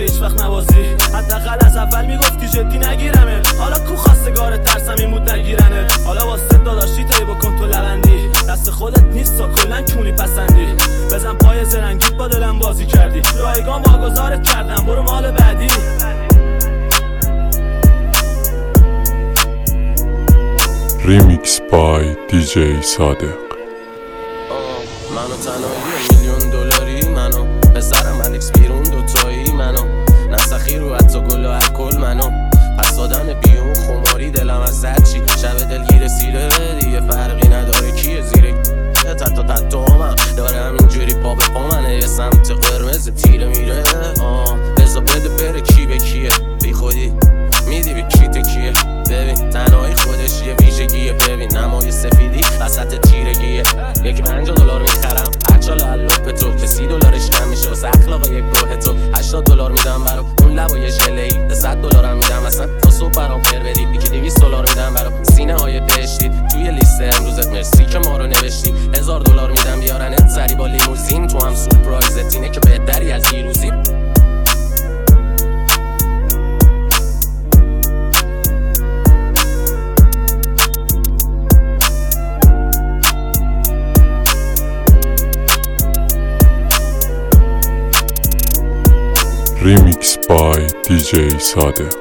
که هیچ وقت نوازی. حداقل از اول میگفتی جدی نگیرمه، حالا کو خواستگار ترسم این بود نگیرنه. حالا واسه داداشی تایی بکن تو لبندی، دست خودت نیست تا کلن کونی پسندی. بزن پای زرنگیت با دلم بازی کردی، رایگان واگذارت کردم برو مال بعدی. ریمیکس بای دیجی صادق. منو تنهایی $1,000,000 منو پسرم الکس بیرون دوتایی منو نسخی رو حتی گل و الکل منو پس دادن بیون خماری دلم از هرچی شب دلگیر سیره دیگه فرقی نداره کیه زیره تتو همم داره همینجوری پا به پا منه یه سمت قرمز تیره میره بزا بده بره کی به کیه بی خودی میدی به کی تکیه ببین تنهایی خودش یه ویژگیه ببین نمای سفیدی وسط تیرگیه یکی $50 میخرم هرچا لالوپ تو که $30 کم میشه واسه اخلاق یک گروه تو $80 میدم برا اون لبای ژله‌ای $100 میدم اصلا تا صبح برام پر بدی یکی $200 میدم برا سینه های دشتی توی لیست امروزت مرسی که ما رو نوشتی $1000 میدم بیارنت سری با لیموزین تو هم سورپرایزت اینه که بهتری از دیروزی. ریمیکس بای دیجی صادق.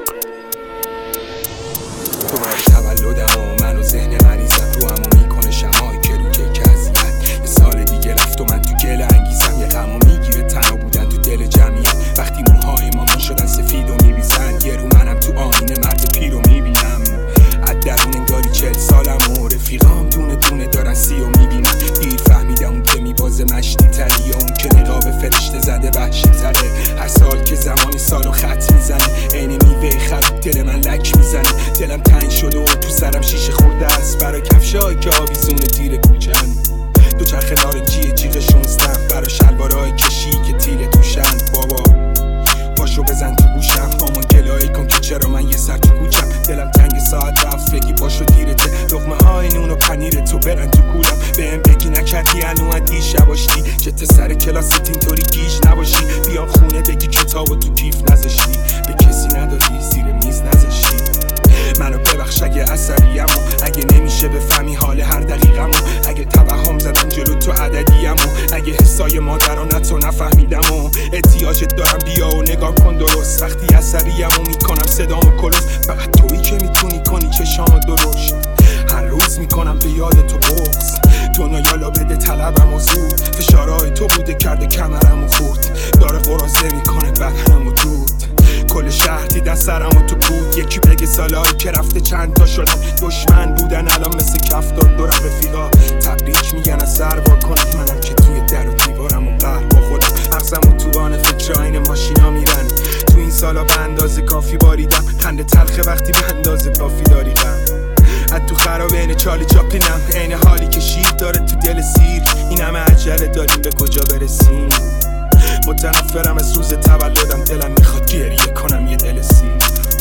تو باری تولدم و من و ذهن مریضم رو همو میکنه شمایی که رو یک عذیبت یه سال دیگه رفت و من تو گل انگیزم یه غمو میگیره تنها بودن تو دل جمعیت وقتی موهای مامان شدن سفید و میریزن یه رو منم تو آینه مرد پیر رو میبینم از درون انگاری 40 سالم و رفیقام دونه دونه دارن 30 و میبینن دیر فهمیدم اون که میبازه مشتی تری یا اون که نقاب فرشته زده وحشی تره هر سال که زمانی سالو خط میزنه عین میوه خراب دل من لک میزنه دلم تنگ شده و تو سرم شیشه خورده است برای کفشایی که آویزون تیر کوچن دو چرخ نارنجی جیغ 16 برای شلوارای کشی که تیله توشن بابا پاشو بزن تو گوشم مامان گلایی کن که چرا من یه سر تو کوچم دلم تنگ ساعت رفت بگی پاشو دیرته لقمه های نون و پنیر تو برن تو کولم بهم بگی نکردی هنو دیشب آشتی جت سر کلاست اینطوری گیج نباشی بیام خونه بگی کتابو تو کیف نذاشتی به کسی ندادی زیر میز نذاشتی منو ببخش اگه عصبیم و اگه نمیشه بفهمی حال هر دقیقم و اگه توهم زدم جلو تو عددیم و اگه حسای مادرانت رو نفهمیدم و احتیاجت دارم بیا و نگاه کن درست وقتی عصبیم و میکنم صدامو کلوف فقط تویی که میتونی کنی چشامو درشت هر روز میکنم به یاد تو بغض دنیا یالا بده طلبم و زود فشارهای تو بوده کرده کمرم و خورد داره قرازه میکنه بدنم و دود کل شهر دیدن سرم و تو بود یکی بگه سالایی که رفته چند تا شدن دشمن بودن الان مثل کفتار دورم رفیقا تبریک میگن از سر وا کنید منم که توی در و دیوارم و قهر با خودم مغزم و توان فکر آین ماشینا میرن تو این سالا به اندازه کافی باریدم خنده تلخه وقتی به اندازه کافی داری غم از تو خرابه اینه چالی چاپلینم عین حالی که شیر داره تو دل سیر این همه عجله داریم به کجا برسیم متنفرم از روز تولدم دلم میخواد گریه کنم یه دل سیر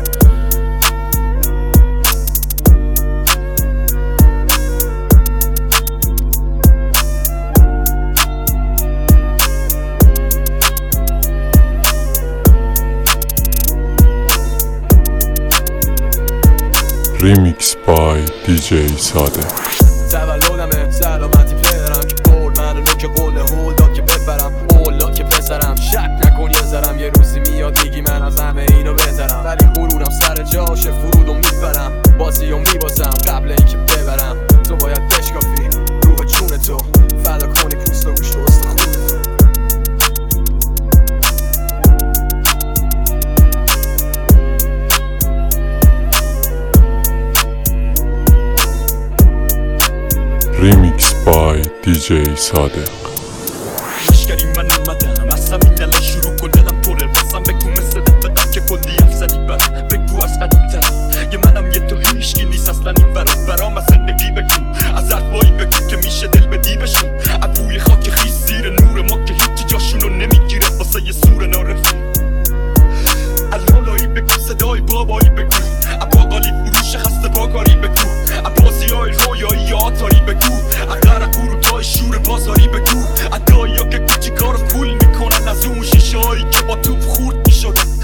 ریمیکس بای دیجی صادق. تولدمه سلامتی پدرم که برد منو نوک قول هولدا که ببرم اولا که پسرم شک نکن یه ذرم یه روزی میاد میگی من از همه اینو بهترم ولی غرورم سر جاشه فرودو میبرم بازیو میبازم قبل اینکه ببرم تو باید بشکافی روح چون تو فدا کنی پوست و گوشت و استخون ریمیکس بای دیجی صادق. مشکلی من اومدم از همین الان شروع کن دلم پره بازم بگو مثل دفتا که کلی حرف زدی برام بگو از قدیمتر یه منم یه تو هیشگی نیست اصلا این برام از زندگی بگو از حرفایی بگو که میشه دل بدی بشون از بوی خاک خیس زیر نور ما که هیچی جاشونو نمیگیره واسه یه سور نارفی الالایی بگو صدای بابایی بگو باقالی فروش خسته باکاری بگو بازی های رویایی آتاری بگو اقرق گروتای شور بازاری بگو ادایی ها که کوچی کار پول میکنن از اون شیشه هایی که با توپ خورد میشدن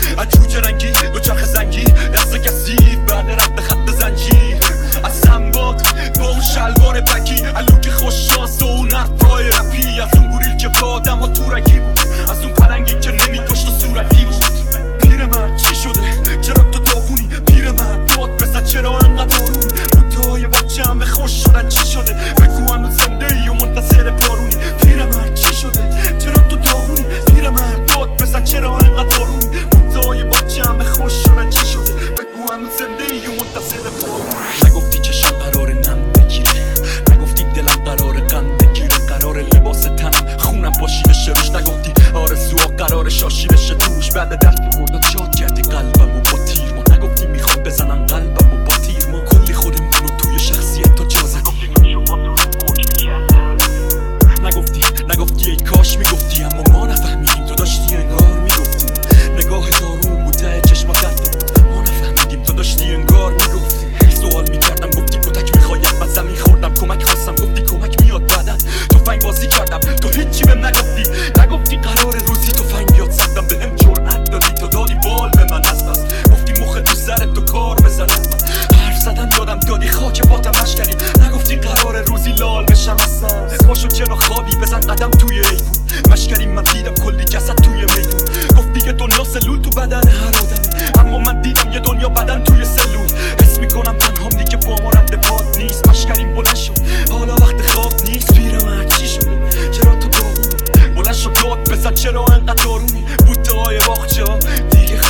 ایفون مشکریم من دیدم کلی جسد توی میدون گفت دیگه دنیا سلول تو بدن هر آدمه اما من دیدم یه دنیا بدن توی سلول حس میکنم تنهام دیگه با ما رد پاد نیست مشکریم بلند شد حالا وقت خواب نیست پیرمرد چی شده چرا تو داغونی بلند شد داد بزن چرا انقدر دارونی بوته های باغچه دیگه